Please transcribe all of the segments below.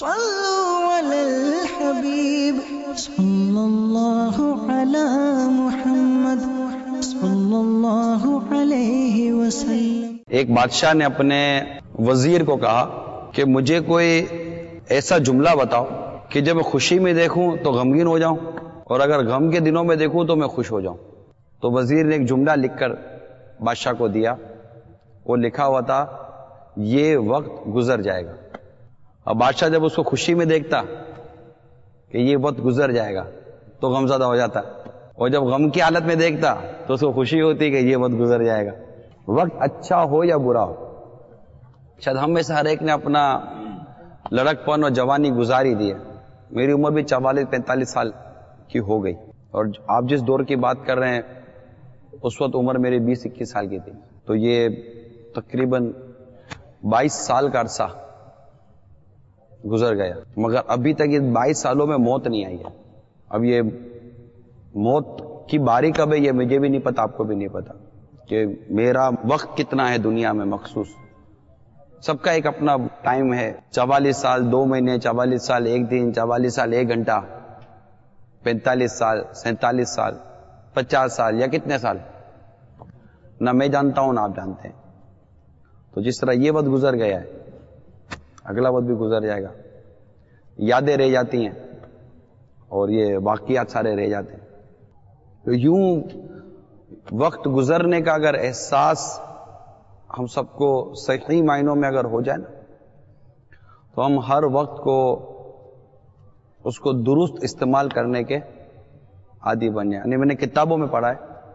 صلوا علی الحبیب صلی اللہ علی محمد صلی اللہ علیہ وسلم۔ ایک بادشاہ نے اپنے وزیر کو کہا کہ مجھے کوئی ایسا جملہ بتاؤ کہ جب میں خوشی میں دیکھوں تو غمگین ہو جاؤں اور اگر غم کے دنوں میں دیکھوں تو میں خوش ہو جاؤں۔ تو وزیر نے ایک جملہ لکھ کر بادشاہ کو دیا، وہ لکھا ہوا تھا یہ وقت گزر جائے گا۔ اب بادشاہ جب اس کو خوشی میں دیکھتا کہ یہ وقت گزر جائے گا تو غم زدہ ہو جاتا، اور جب غم کی حالت میں دیکھتا تو اس کو خوشی ہوتی کہ یہ وقت گزر جائے گا۔ وقت اچھا ہو یا برا ہو، شاید ہم میں سے ہر ایک نے اپنا لڑک پن اور جوانی گزاری دی ہے۔ میری عمر بھی 44-45 سال کی ہو گئی، اور آپ جس دور کی بات کر رہے ہیں اس وقت عمر میری 20-21 سال کی تھی، تو یہ تقریباً 22 سال کا عرصہ گزر گیا، مگر ابھی تک یہ 22 سالوں میں موت نہیں آئی ہے۔ اب یہ موت کی باری کب ہے یہ مجھے بھی نہیں پتا، آپ کو بھی نہیں پتا کہ میرا وقت کتنا ہے دنیا میں مخصوص۔ سب کا ایک اپنا ٹائم ہے، 44 سال 2 مہینے، 44 سال 1 دن، 44 سال 1 گھنٹہ، 45 سال 47 سال 50 سال یا کتنے سال، نہ میں جانتا ہوں نہ آپ جانتے ہیں۔ تو جس طرح یہ وقت گزر گیا ہے اگلا وقت بھی گزر جائے گا، یادیں رہ جاتی ہیں اور یہ واقعات سارے رہ جاتے ہیں۔ تو یوں وقت گزرنے کا اگر احساس ہم سب کو صحیح معنوں میں اگر ہو جائے نا تو ہم ہر وقت کو اس کو درست استعمال کرنے کے عادی بن جائیں۔ یعنی میں نے کتابوں میں پڑھا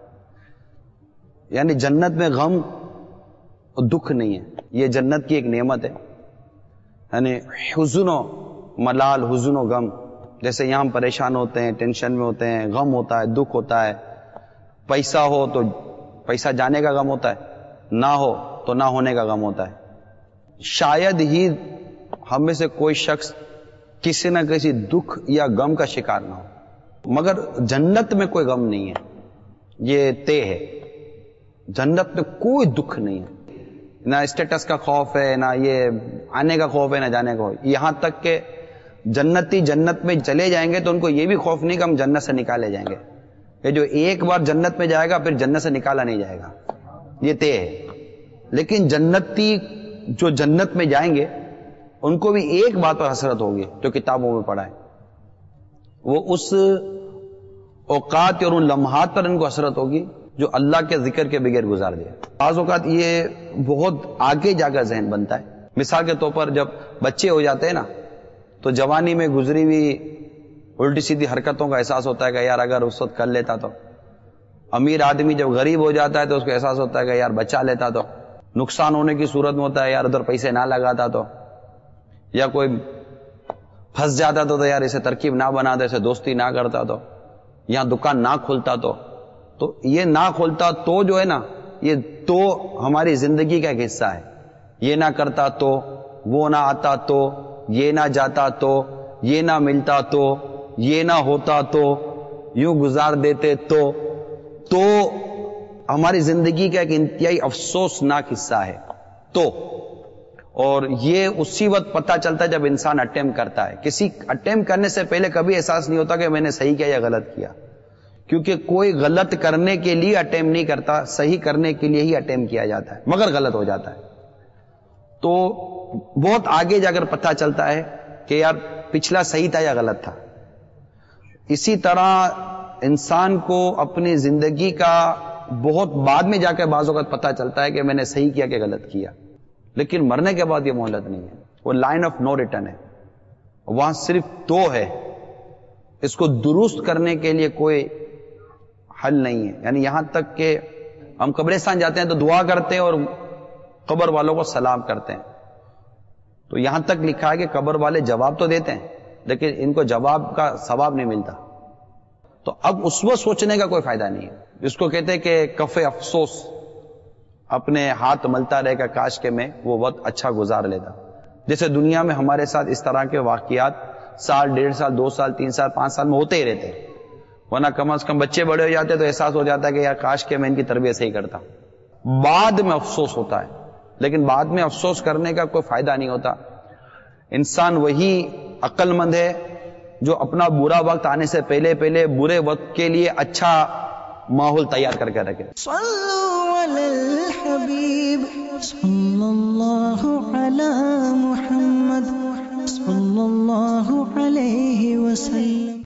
ہے، یعنی جنت میں غم اور دکھ نہیں ہے، یہ جنت کی ایک نعمت ہے۔ یعنی حزن و ملال، حزن و غم، جیسے یہاں ہم پریشان ہوتے ہیں، ٹینشن میں ہوتے ہیں، غم ہوتا ہے، دکھ ہوتا ہے، پیسہ ہو تو پیسہ جانے کا غم ہوتا ہے، نہ ہو تو نہ ہونے کا غم ہوتا ہے۔ شاید ہی ہم میں سے کوئی شخص کسی نہ کسی دکھ یا غم کا شکار نہ ہو، مگر جنت میں کوئی غم نہیں ہے، یہ طے ہے۔ جنت میں کوئی دکھ نہیں ہے، نہ اسٹیٹس کا خوف ہے، نہ یہ آنے کا خوف ہے، نہ جانے کا خوف۔ یہاں تک کہ جنتی جنت میں چلے جائیں گے تو ان کو یہ بھی خوف نہیں کہ ہم جنت سے نکالے جائیں گے، کہ جو ایک بار جنت میں جائے گا پھر جنت سے نکالا نہیں جائے گا، یہ طے ہے۔ لیکن جنتی جو جنت میں جائیں گے ان کو بھی ایک بات پر حسرت ہوگی جو کتابوں میں پڑھا ہے، وہ اس اوقات اور ان لمحات پر ان کو حسرت ہوگی جو اللہ کے ذکر کے بغیر گزار دیا۔ بعض اوقات یہ بہت آگے جا کر ذہن بنتا ہے۔ مثال کے طور پر جب بچے ہو جاتے ہیں نا تو جوانی میں گزری ہوئی الٹی سیدھی حرکتوں کا احساس ہوتا ہے کہ یار اگر اس وقت کر لیتا تو۔ امیر آدمی جب غریب ہو جاتا ہے تو اس کو احساس ہوتا ہے کہ یار بچا لیتا تو۔ نقصان ہونے کی صورت میں ہوتا ہے یار ادھر پیسے نہ لگاتا تو، یا کوئی پھنس جاتا تو یار اسے ترکیب نہ بناتا، اسے دوستی نہ کرتا تو، یہاں دکان نہ کھولتا تو یہ نہ کھولتا تو جو ہے نا، یہ تو ہماری زندگی کا ایک حصہ ہے۔ یہ نہ کرتا تو، وہ نہ آتا تو، یہ نہ جاتا تو، یہ نہ ملتا تو، یہ نہ ہوتا تو، یوں گزار دیتے تو ہماری زندگی کا ایک انتہائی افسوسناک حصہ ہے تو۔ اور یہ اسی وقت پتہ چلتا ہے جب انسان اٹیمپٹ کرتا ہے۔ کسی اٹیمپٹ کرنے سے پہلے کبھی احساس نہیں ہوتا کہ میں نے صحیح کیا یا غلط کیا، کیونکہ کوئی غلط کرنے کے لیے اٹیمپٹ نہیں کرتا، صحیح کرنے کے لیے ہی اٹیمپٹ کیا جاتا ہے، مگر غلط ہو جاتا ہے۔ تو بہت آگے جا کر پتہ چلتا ہے کہ یار پچھلا صحیح تھا یا غلط تھا۔ اسی طرح انسان کو اپنی زندگی کا بہت بعد میں جا کے بعض اوقات پتہ چلتا ہے کہ میں نے صحیح کیا کہ غلط کیا، لیکن مرنے کے بعد یہ مہلت نہیں ہے، وہ لائن آف نو ریٹرن ہے، وہاں صرف تو ہے، اس کو درست کرنے کے لیے کوئی حل نہیں ہے۔ یعنی یہاں تک کہ ہم قبرستان جاتے ہیں تو دعا کرتے ہیں اور قبر والوں کو سلام کرتے ہیں، تو یہاں تک لکھا ہے کہ قبر والے جواب تو دیتے ہیں لیکن ان کو جواب کا ثواب نہیں ملتا۔ تو اب اس وقت سوچنے کا کوئی فائدہ نہیں ہے، جس کو کہتے ہیں کہ کف افسوس، اپنے ہاتھ ملتا رہے گا کاش کہ میں وہ وقت اچھا گزار لیتا۔ جیسے دنیا میں ہمارے ساتھ اس طرح کے واقعات سال 1.5 سال 2 سال 3 سال 5 سال میں ہوتے ہی رہتے ہیں، ورنہ کم از کم بچے بڑے ہو جاتے تو احساس ہو جاتا ہے کہ یار کاش کہ میں ان کی تربیت صحیح کرتا۔ بعد میں افسوس ہوتا ہے، لیکن بعد میں افسوس کرنے کا کوئی فائدہ نہیں ہوتا۔ انسان وہی عقل مند ہے جو اپنا برا وقت آنے سے پہلے برے وقت کے لیے اچھا ماحول تیار کر کے رکھے. صلو علی الحبیب صلی اللہ علی محمد.